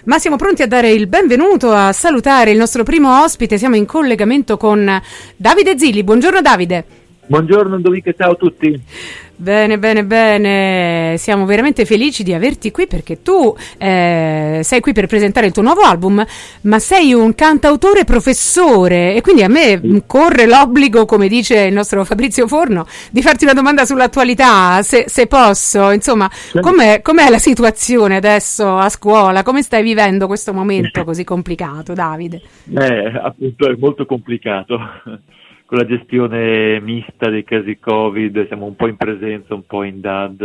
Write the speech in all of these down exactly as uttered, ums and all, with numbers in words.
ma siamo pronti a dare il benvenuto, a salutare il nostro primo ospite. Siamo in collegamento con Davide Zilli. Buongiorno Davide. Buongiorno Dovica, ciao a tutti. Bene, bene, bene, siamo veramente felici di averti qui perché tu eh, sei qui per presentare il tuo nuovo album, ma sei un cantautore professore e quindi a me corre l'obbligo, come dice il nostro Fabrizio Forno, di farti una domanda sull'attualità, se, se posso. Insomma, com'è, com'è la situazione adesso a scuola? Come stai vivendo questo momento così complicato, Davide? Eh, appunto è molto complicato. Con la gestione mista dei casi Covid, siamo un po' in presenza, un po' in D A D,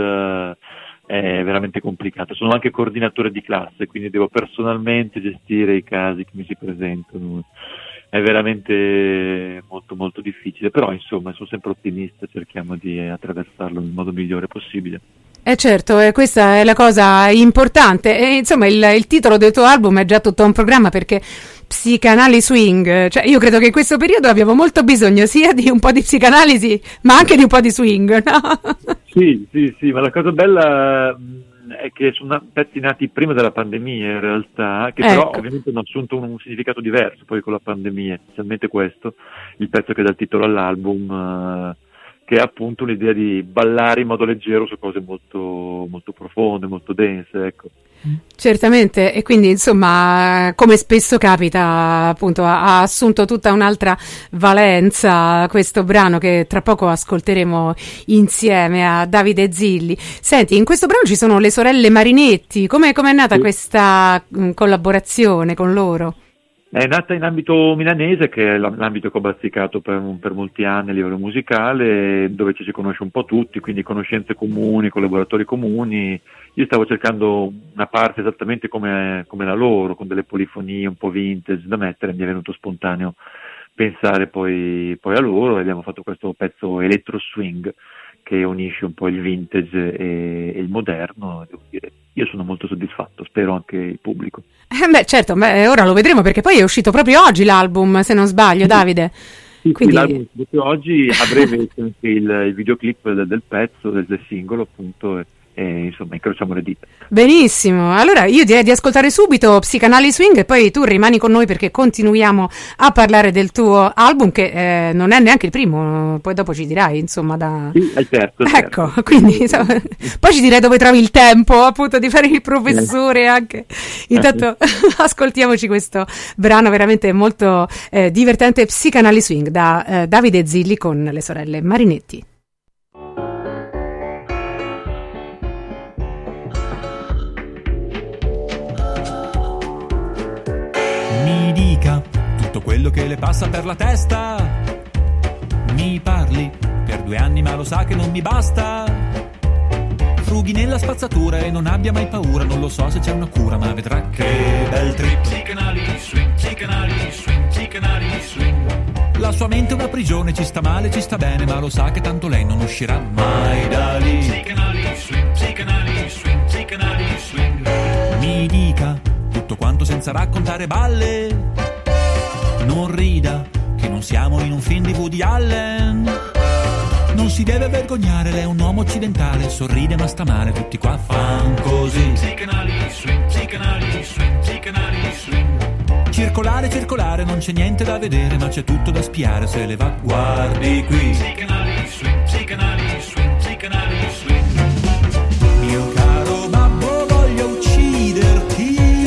è veramente complicato. Sono anche coordinatore di classe, quindi devo personalmente gestire i casi che mi si presentano. È veramente molto molto difficile, però insomma sono sempre ottimista, cerchiamo di attraversarlo nel modo migliore possibile. Eh certo, eh, questa è la cosa importante. E, insomma, il, il titolo del tuo album è già tutto un programma, perché psicanali swing, cioè io credo che in questo periodo abbiamo molto bisogno sia di un po' di psicanalisi, ma anche di un po' di swing, no? Sì, sì, sì, ma la cosa bella è che sono pezzi nati prima della pandemia in realtà, che ecco. Però ovviamente hanno assunto un, un significato diverso poi con la pandemia, specialmente questo, il pezzo che dà il titolo all'album, uh, che è appunto un'idea di ballare in modo leggero su cose molto, molto profonde, molto dense, ecco. Certamente, e quindi insomma, come spesso capita, appunto ha, ha assunto tutta un'altra valenza questo brano che tra poco ascolteremo insieme a Davide Zilli. Senti, in questo brano ci sono le sorelle Marinetti, come è nata sì. questa mh, collaborazione con loro? È nata in ambito milanese, che è l'ambito che ho bazzicato per, per molti anni a livello musicale, dove ci si conosce un po' tutti, quindi conoscenze comuni, collaboratori comuni. Io stavo cercando una parte esattamente come, come la loro, con delle polifonie un po' vintage da mettere, mi è venuto spontaneo pensare poi, poi a loro e abbiamo fatto questo pezzo electro swing che unisce un po' il vintage e, e il moderno. Devo dire, io sono molto soddisfatto, spero anche il pubblico. Eh beh, certo, beh, ora lo vedremo perché poi è uscito proprio oggi l'album, se non sbaglio, sì. Davide. Sì, Quindi... sì, l'album proprio oggi, a breve anche il, il videoclip del, del pezzo, del, del singolo appunto, e, e insomma incrociamo le dita. Benissimo, allora io direi di ascoltare subito Psicanali Swing e poi tu rimani con noi perché continuiamo a parlare del tuo album che eh, non è neanche il primo, poi dopo ci dirai insomma da... Sì, è certo, ecco, certo. Quindi insomma, poi ci dirai dove trovi il tempo appunto di fare il professore anche. Intanto ascoltiamoci questo brano veramente molto eh, divertente, Psicanali Swing da eh, Davide Zilli con le sorelle Marinetti. Mi dica tutto quello che le passa per la testa. Mi parli per due anni ma lo sa che non mi basta. Frughi nella spazzatura e non abbia mai paura. Non lo so se c'è una cura ma vedrà che bel trip. Psicanali swing, psicanali swing, psicanali swing. La sua mente è una prigione, ci sta male, ci sta bene, ma lo sa che tanto lei non uscirà mai da lì. Psicanali swing, psicanali swing, psicanali swing. Mi dica tutto quanto senza raccontare balle. Non rida, che non siamo in un film di Woody Allen. Non si deve vergognare, lei è un uomo occidentale. Sorride ma sta male, tutti qua fan così. Psicanali swing, psicanali swing, psicanali swing. Circolare, circolare, non c'è niente da vedere, ma c'è tutto da spiare se le va. Guardi qui. Psicanali swing, psicanali swing, psicanali swing. Mio caro babbo, voglio ucciderti.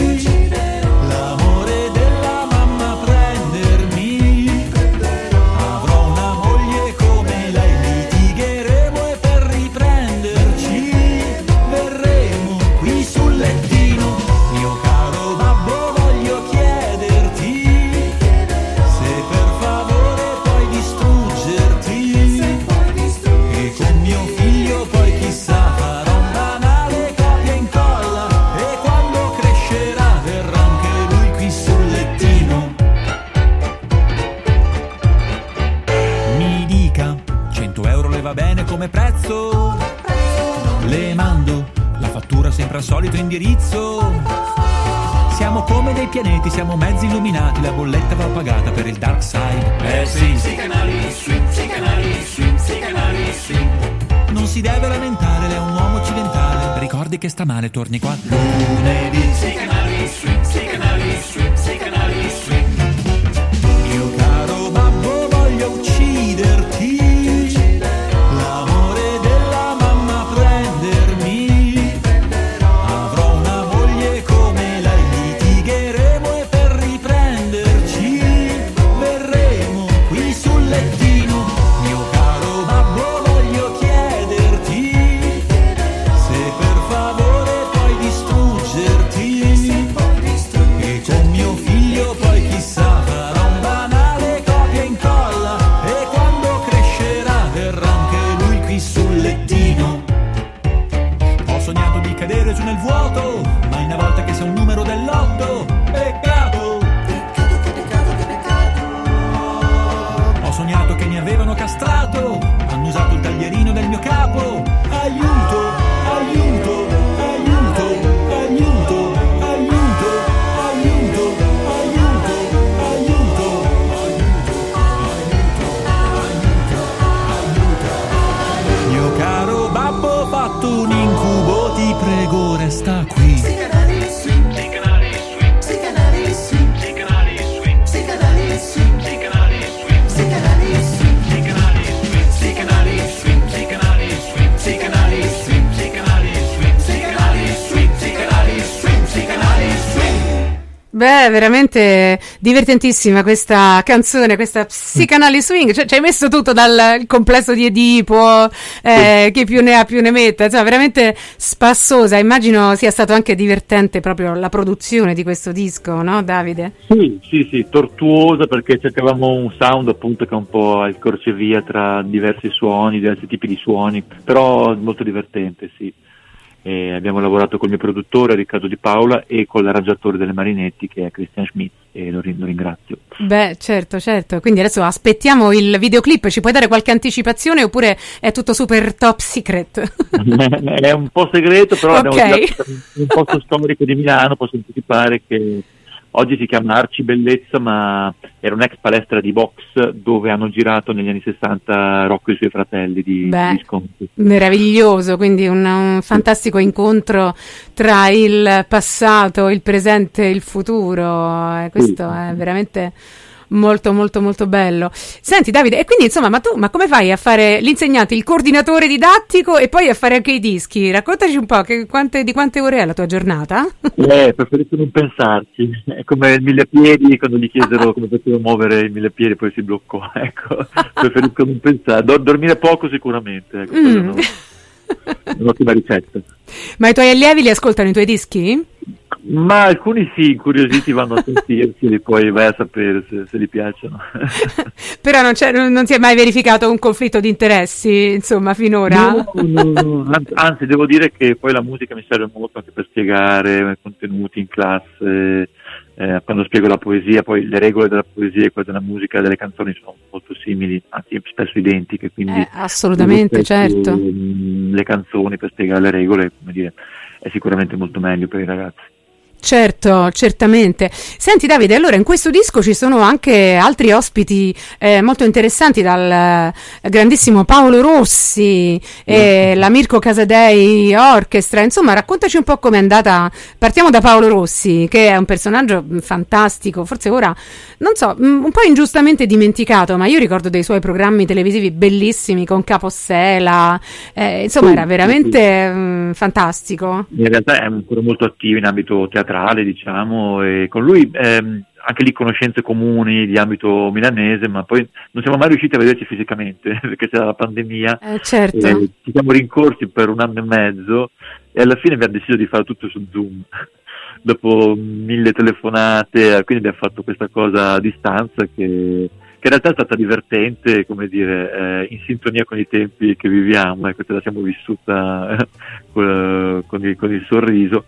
Come prezzo le mando la fattura sempre al solito indirizzo. Siamo come dei pianeti, siamo mezzi illuminati, la bolletta va pagata per il dark side. Eh sì, psicanali swing, psicanali swing, psicanali swing. Non si deve lamentare, lei è un uomo occidentale, ricordi che sta male, torni qua lunedì. Psicanali swing, Beh, veramente divertentissima questa canzone, questa Psychanalysis Swing, cioè ci hai messo tutto dal complesso di Edipo, eh, chi più ne ha più ne metta, insomma veramente spassosa. Immagino sia stato anche divertente proprio la produzione di questo disco, no Davide? Sì, sì, sì, tortuosa, perché cercavamo un sound appunto che è un po' il crocevia tra diversi suoni, diversi tipi di suoni, però molto divertente, sì. E abbiamo lavorato col mio produttore Riccardo Di Paola e con l'arrangiatore delle Marinetti, che è Christian Schmitz, e lo, lo ringrazio. Beh, certo, certo. Quindi adesso aspettiamo il videoclip. Ci puoi dare qualche anticipazione oppure è tutto super top secret? È un po' segreto, però okay. Abbiamo girato un posto storico di Milano. Posso anticipare che oggi si chiama Arci Bellezza, ma era un'ex palestra di box dove hanno girato negli anni sessanta Rocco e i suoi fratelli di, Beh, di Sconti. Meraviglioso, quindi un, un fantastico incontro tra il passato, il presente e il futuro. Eh, questo sì. È veramente molto molto molto bello. Senti Davide, e quindi insomma, ma tu ma come fai a fare l'insegnante, il coordinatore didattico e poi a fare anche i dischi? Raccontaci un po' che quante, di quante ore è la tua giornata? Eh, preferisco non pensarci, è come il mille piedi, quando gli chiesero come potevo muovere il mille piedi poi si bloccò, ecco, preferisco non pensare, Do- dormire poco sicuramente, ecco, mm. no, un'ottima ricetta. Ma i tuoi allievi li ascoltano i tuoi dischi? Ma alcuni sì, incuriositi vanno a sentirsi, poi vai a sapere se, se gli piacciono. Però non, c'è, non si è mai verificato un conflitto di interessi, insomma, finora? No, no, no. Anzi, devo dire che poi la musica mi serve molto anche per spiegare i contenuti in classe, eh, quando spiego la poesia, poi le regole della poesia e quelle della musica e delle canzoni sono molto simili, anzi spesso identiche, quindi eh, assolutamente, certo. Le canzoni per spiegare le regole, come dire, è sicuramente molto meglio per i ragazzi. Certo, certamente. Senti Davide, allora in questo disco ci sono anche altri ospiti eh, molto interessanti, dal eh, grandissimo Paolo Rossi e mm. la Mirko Casadei Orchestra, insomma raccontaci un po' com'è andata. Partiamo da Paolo Rossi, che è un personaggio fantastico, forse ora, non so, un po' ingiustamente dimenticato, ma io ricordo dei suoi programmi televisivi bellissimi con Capossela, eh, insomma sì, era veramente sì. mh, fantastico. In realtà è ancora molto attivo in ambito teatrale, diciamo, e con lui ehm, anche lì conoscenze comuni di ambito milanese, ma poi non siamo mai riusciti a vederci fisicamente perché c'era la pandemia, eh, certo. eh, ci siamo rincorsi per un anno e mezzo e alla fine abbiamo deciso di fare tutto su Zoom dopo mille telefonate, quindi abbiamo fatto questa cosa a distanza che che in realtà è stata divertente, come dire, eh, in sintonia con i tempi che viviamo, ecco, ce la siamo vissuta eh, con, con, il, con il sorriso,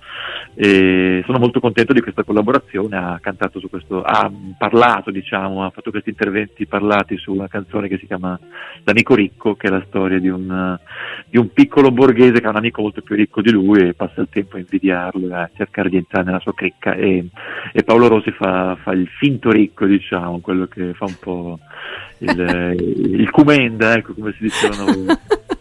e sono molto contento di questa collaborazione. Ha cantato su questo, ha parlato, diciamo, ha fatto questi interventi parlati su una canzone che si chiama L'amico ricco, che è la storia di un, di un piccolo borghese che ha un amico molto più ricco di lui e passa il tempo a invidiarlo, a cercare di entrare nella sua cricca, e, e Paolo Rossi fa, fa il finto ricco, diciamo, quello che fa un po' il, il Cumenda, ecco, come si dicevano.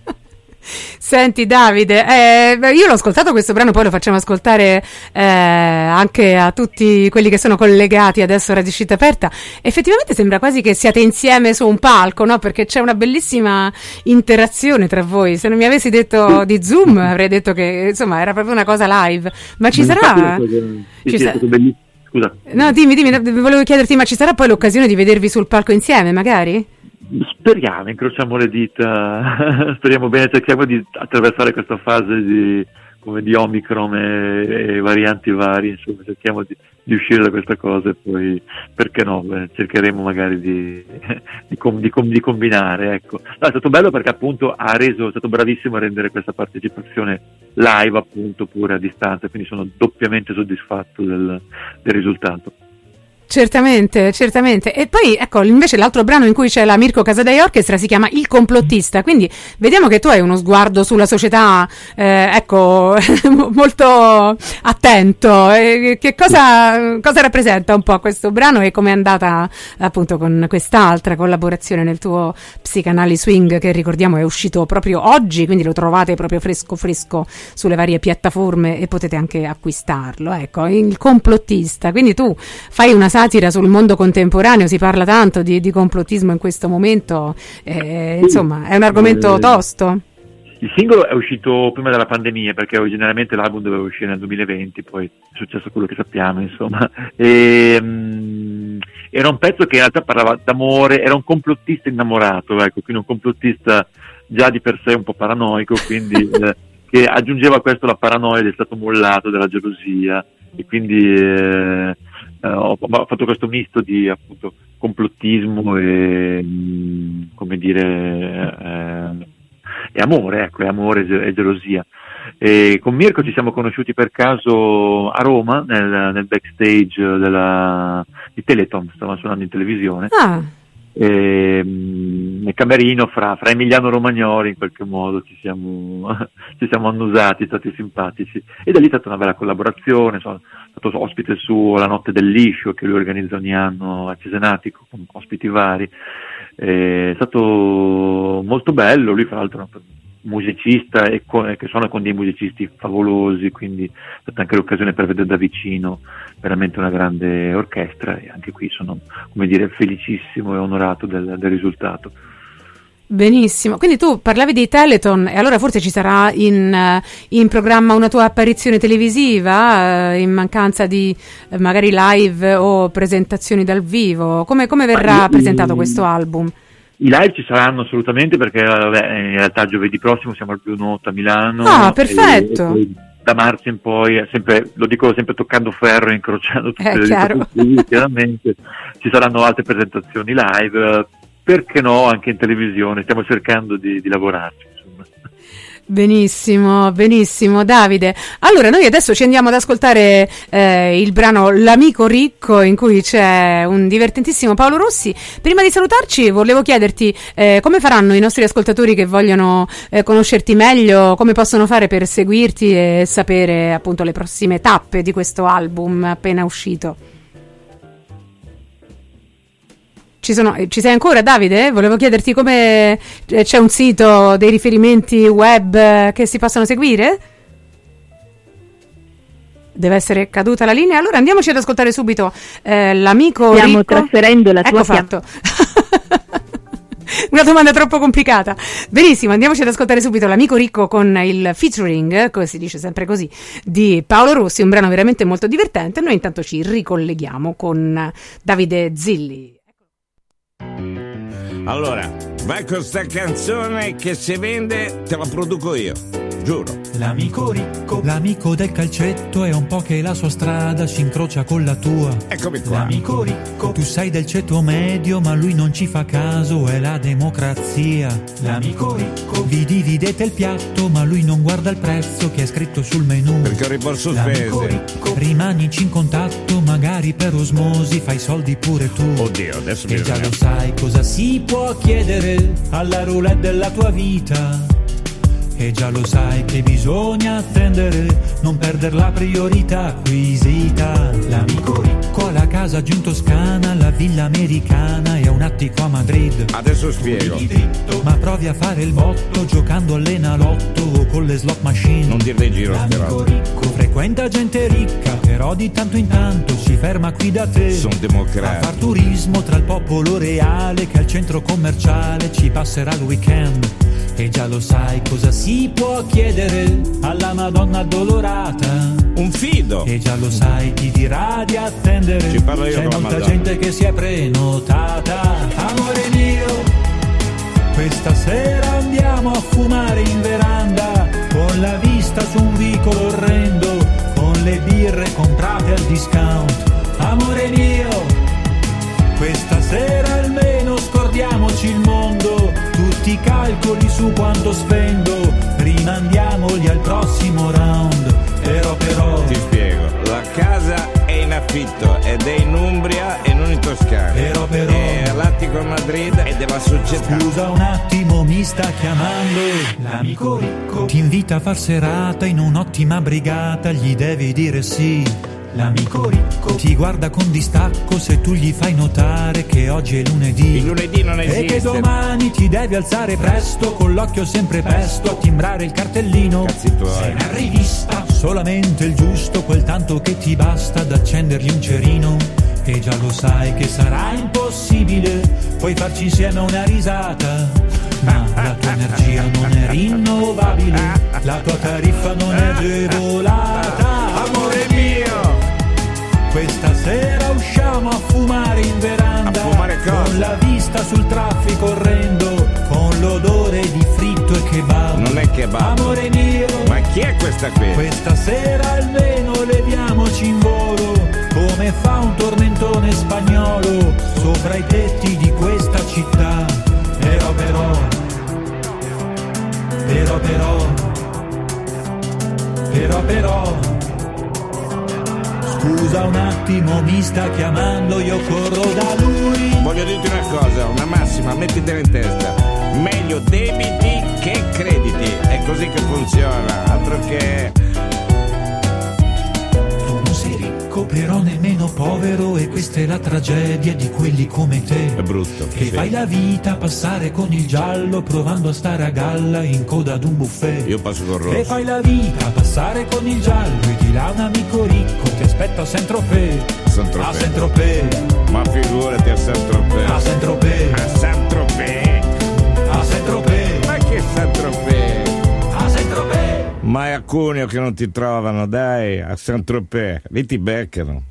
Senti Davide, eh, io l'ho ascoltato questo brano, poi lo facciamo ascoltare eh, anche a tutti quelli che sono collegati adesso a Radio Città Aperta. Effettivamente sembra quasi che siate insieme su un palco, no? Perché c'è una bellissima interazione tra voi. Se non mi avessi detto di Zoom avrei detto che insomma era proprio una cosa live. Ma ci ma sarà? Sì, ci sì, sa- è stato bellissimo. Scusa. No, dimmi, dimmi, volevo chiederti, ma ci sarà poi l'occasione di vedervi sul palco insieme, magari? Speriamo, incrociamo le dita, speriamo bene, cerchiamo di attraversare questa fase di, come di Omicron e, e varianti vari, insomma, cerchiamo di, di uscire da questa cosa e poi, perché no, beh, cercheremo magari di, di, com, di, com, di combinare, ecco. No, è stato bello perché appunto ha reso, è stato bravissimo a rendere questa partecipazione live, appunto, pure a distanza, quindi sono doppiamente soddisfatto del, del risultato. Certamente, certamente. E poi, ecco, invece l'altro brano in cui c'è la Mirko Casadei Orchestra si chiama Il complottista, quindi vediamo che tu hai uno sguardo sulla società, eh, ecco, molto attento. E che cosa, cosa rappresenta un po' questo brano e com'è andata appunto con quest'altra collaborazione nel tuo Psychanalysis Swing, che ricordiamo è uscito proprio oggi, quindi lo trovate proprio fresco fresco sulle varie piattaforme e potete anche acquistarlo. Ecco, Il complottista. Quindi tu fai una satira sul mondo contemporaneo, si parla tanto di, di complottismo in questo momento, eh, insomma è un argomento tosto. Il singolo è uscito prima della pandemia, perché originariamente l'album doveva uscire nel duemilaventi, poi è successo quello che sappiamo, insomma. E, um, era un pezzo che in realtà parlava d'amore, era un complottista innamorato, ecco, quindi un complottista già di per sé un po' paranoico, quindi eh, che aggiungeva a questo la paranoia del stato mollato, della gelosia, e quindi eh, eh, ho, ho fatto questo misto di appunto complottismo e mh, come dire eh, e amore, ecco, e amore e gelosia. E con Mirko ci siamo conosciuti per caso a Roma nel, nel backstage della, di Teleton, stavamo suonando in televisione. Ah. E, mh, nel camerino fra, fra Emiliano Romagnoli in qualche modo ci siamo, ci siamo annusati, stati simpatici, e da lì è stata una bella collaborazione. Sono stato ospite su La Notte del Liscio, che lui organizza ogni anno a Cesenatico con ospiti vari. È stato molto bello. Lui fra l'altro è un musicista e con, che suona con dei musicisti favolosi, quindi è stata anche l'occasione per vedere da vicino veramente una grande orchestra, e anche qui sono, come dire, felicissimo e onorato del, del risultato. Benissimo, quindi tu parlavi di Teleton, e allora forse ci sarà in, in programma una tua apparizione televisiva, in mancanza di magari live o presentazioni dal vivo. Come, come verrà io, presentato questo album? I live ci saranno assolutamente, perché vabbè, in realtà giovedì prossimo siamo al Blue Note a Milano. Ah, perfetto! E, e da marzo in poi, sempre, lo dico sempre toccando ferro e incrociando tutte eh, le chiaro. dita, chiaramente ci saranno altre presentazioni live, perché no, anche in televisione, stiamo cercando di, di lavorarci, insomma. Benissimo, benissimo Davide. Allora noi adesso ci andiamo ad ascoltare eh, il brano L'Amico Ricco, in cui c'è un divertentissimo Paolo Rossi. Prima di salutarci volevo chiederti eh, come faranno i nostri ascoltatori che vogliono eh, conoscerti meglio, come possono fare per seguirti e sapere appunto le prossime tappe di questo album appena uscito. Ci, sono, ci sei ancora, Davide? Volevo chiederti come c'è un sito, dei riferimenti web che si possono seguire? Deve essere caduta la linea. Allora andiamoci ad ascoltare subito eh, l'amico Stiamo Ricco. trasferendo la ecco tua fatto. Una domanda troppo complicata. Benissimo, andiamoci ad ascoltare subito l'amico Ricco con il featuring, come si dice sempre così, di Paolo Rossi, un brano veramente molto divertente. Noi intanto ci ricolleghiamo con Davide Zilli. Allora, vai con sta canzone che se vende te la produco io, giuro. L'amico ricco, l'amico del calcetto, è un po' che la sua strada si incrocia con la tua. Eccomi qua. L'amico ricco, tu sei del ceto medio, ma lui non ci fa caso, è la democrazia. L'amico ricco, vi dividete il piatto, ma lui non guarda il prezzo che è scritto sul menù. Perché ho rimborso L'amico spese. ricco, rimanici in contatto, magari per osmosi, fai soldi pure tu. Oddio, adesso mi E già bisogna- lo sai cosa si può chiedere alla roulette della tua vita. E già lo sai che bisogna attendere, non perdere la priorità acquisita. L'amico ricco ha la casa giù in Toscana, la villa americana e un attico a Madrid. Adesso spiego. Di dritto, ma provi a fare il botto giocando all'enalotto o con le slot machine. Non dirle in giro ste L'amico robe. ricco frequenta gente ricca, però di tanto in tanto si ferma qui da te. Sono A democratico. far turismo tra il popolo reale, che al centro commerciale ci passerà il weekend. E già lo sai cosa si può chiedere alla Madonna addolorata. Un fido. E già lo sai chi dirà di attendere. Ci parlo io C'è con la molta Madonna. gente che si è prenotata. Amore mio, questa sera andiamo a fumare in veranda, con la vista su un vicolo orrendo, con le birre comprate al discount. Amore mio, questa sera almeno scordiamoci il mondo, tutti i calcoli su quanto spendo, rimandiamoli al prossimo round. Però però Ti spiego. La casa è in affitto ed è in Umbria e non in Toscana. Però, però. È all'attico a Madrid e della società. scusa un attimo, mi sta chiamando l'amico ricco, ti invita a far serata in un'ottima brigata, gli devi dire sì. L'amico ricco ti guarda con distacco se tu gli fai notare che oggi è lunedì. Il lunedì non E che esiste. domani ti devi alzare presto, con l'occhio sempre pesto, a timbrare il cartellino. Cazzi tuoi. Sei una rivista, solamente il giusto, quel tanto che ti basta ad accendergli un cerino. E già lo sai che sarà impossibile, puoi farci insieme una risata. ma la tua energia non è rinnovabile, la tua tariffa non è agevolata. Amore mio, questa sera usciamo a fumare in veranda, a fumare cosa? Con la vista sul traffico orrendo, con l'odore di fritto e kebab. Non è kebab. Amore mio, ma chi è questa qui? Questa sera almeno leviamoci in volo, come fa un tormentone spagnolo, sopra i tetti di questa città. Però però, però però, però però, scusa un attimo, mi sta chiamando, io corro da lui. Voglio dirti una cosa, una massima, mettitela in testa. Meglio debiti che crediti, è così che funziona, altro che... Tu non sei ricco, però nemmeno povero, e questa è la tragedia di quelli come te. È brutto. Che sì. fai la vita passare con il giallo, provando a stare a galla in coda ad un buffet. Io passo col rosso. Che fai la vita passare con il giallo, e di là un amico ricco ti aspetta a Saint-Tropez. Saint-Tropez. A Saint-Tropez. Ma figurati a Saint-Tropez. A Saint-Tropez. A Saint-Tropez. A Saint-Tropez. Ma che Saint-Tropez? A Saint-Tropez. Ma è a Cuneo che non ti trovano, dai, a Saint-Tropez. Lì ti beccano.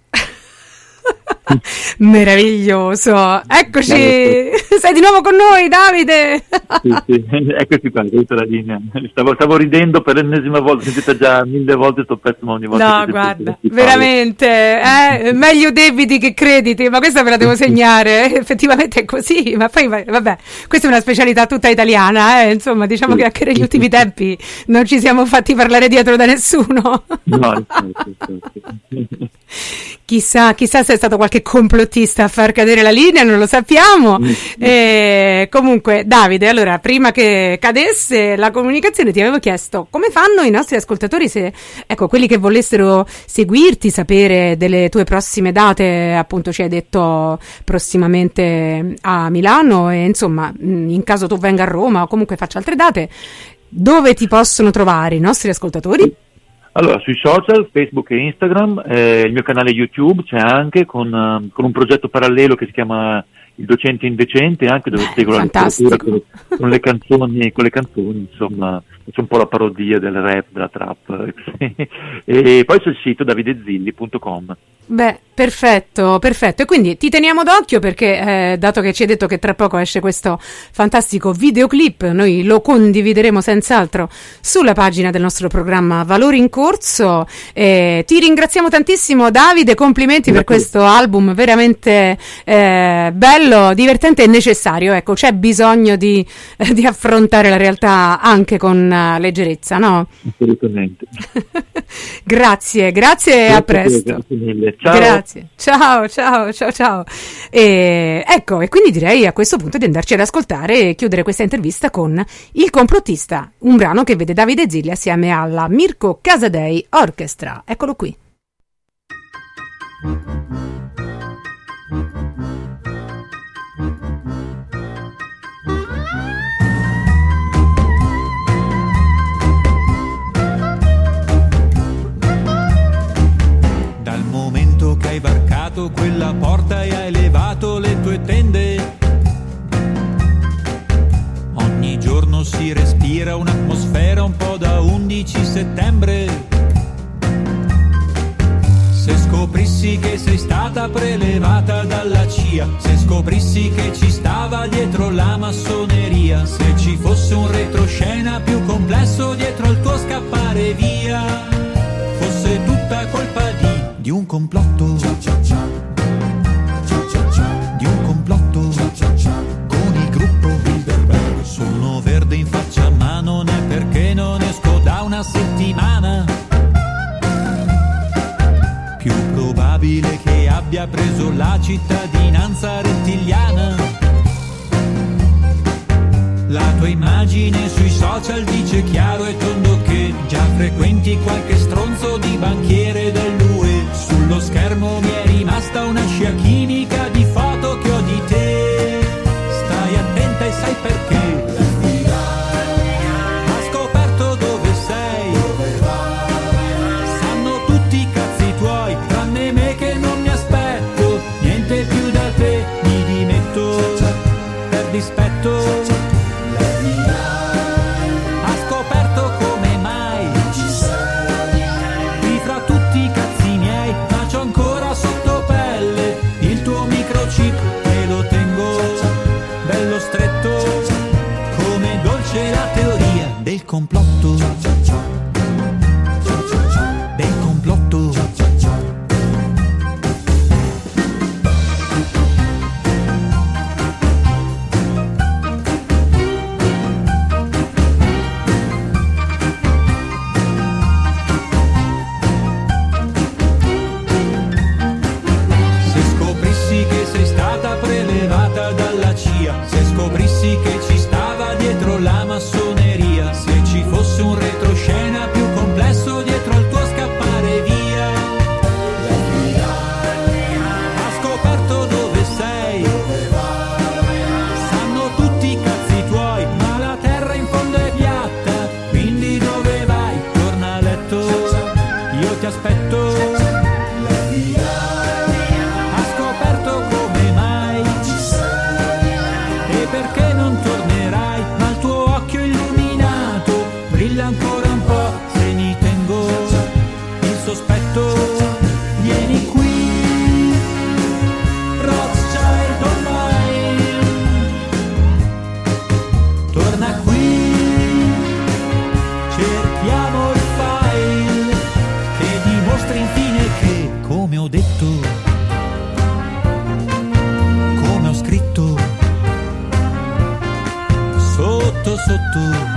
Meraviglioso, eccoci, sei di nuovo con noi, Davide. Sì, sì, eccoci qua, questa è la linea. Stavo, stavo ridendo per l'ennesima volta, sentite già mille volte sto pezzo, ma ogni volta. No, guarda, veramente, eh, meglio debiti che crediti, ma questa ve la devo segnare, effettivamente è così, ma poi vabbè, questa è una specialità tutta italiana, eh, insomma, diciamo che anche negli ultimi tempi non ci siamo fatti parlare dietro da nessuno. No, infatti, infatti. Chissà, chissà se è stato qualche complottista a far cadere la linea, non lo sappiamo. E comunque, Davide, allora, prima che cadesse la comunicazione, ti avevo chiesto come fanno i nostri ascoltatori, se, ecco, quelli che volessero seguirti, sapere delle tue prossime date, appunto ci hai detto prossimamente a Milano, e insomma, in caso tu venga a Roma o comunque faccia altre date, dove ti possono trovare i nostri ascoltatori? Allora, sui social, Facebook e Instagram, eh, il mio canale YouTube c'è anche con, uh, con un progetto parallelo che si chiama Il Docente Indecente, anche dove spiego la letteratura con, con le canzoni, con le canzoni, insomma, c'è un po' la parodia del rap, della trap. E poi sul sito davidezilli punto com. Beh, perfetto, perfetto. E quindi ti teniamo d'occhio perché, eh, dato che ci hai detto che tra poco esce questo fantastico videoclip, noi lo condivideremo senz'altro sulla pagina del nostro programma Valori in Corso. E ti ringraziamo tantissimo, Davide, complimenti per questo album veramente eh, bello, divertente e necessario. Ecco, c'è bisogno di, eh, di affrontare la realtà anche con uh, leggerezza, no? Assolutamente. Grazie, grazie e a presto. Grazie mille. Ciao. Grazie, ciao, ciao, ciao, ciao. E, ecco, e quindi direi a questo punto di andarci ad ascoltare e chiudere questa intervista con Il Complottista, un brano che vede Davide Zilli assieme alla Mirko Casadei Orchestra. Eccolo qui. Che hai varcato quella porta e hai levato le tue tende. Ogni giorno si respira un'atmosfera un po' da undici settembre. Se scoprissi che sei stata prelevata dalla C I A, se scoprissi che ci stava dietro la massoneria, se ci fosse un retroscena più complesso dietro al tuo scappare via, fosse tutta colpa di di un complotto, di un complotto, con il gruppo Bilderberg. Sono verde in faccia ma non è perché non esco da una settimana. Più probabile che abbia preso la cittadinanza rettiliana. La tua immagine sui social dice chiaro e tondo che già frequenti qualche stronzo di banchiere dell'U E. Sullo schermo mi è rimasta una scia chimica di foto che ho di te. Stai attenta e sai perché. Ha scoperto dove sei. Sanno tutti i cazzi tuoi, tranne me che non mi aspetto niente più da te. Mi dimetto per dispetto. complotto, del complotto. Se scoprissi che sei stata prelevata dalla C I A, se scoprissi che ci stava dietro la massoneria, se ci fosse un retroscena più complesso dietro al tuo scappare via. Ha scoperto dove sei, sanno tutti i cazzi tuoi, ma la terra in fondo è piatta, quindi dove vai? Torna a letto, io ti aspetto. Ha scoperto come mai e perché non tornerai, ma il tuo occhio illuminato brilla ancora un po', se mi tengo il sospetto. Vieni qui, Rothschild online, torna qui, cerchiamo il file che dimostra infine che, come ho detto, come ho scritto, sotto sotto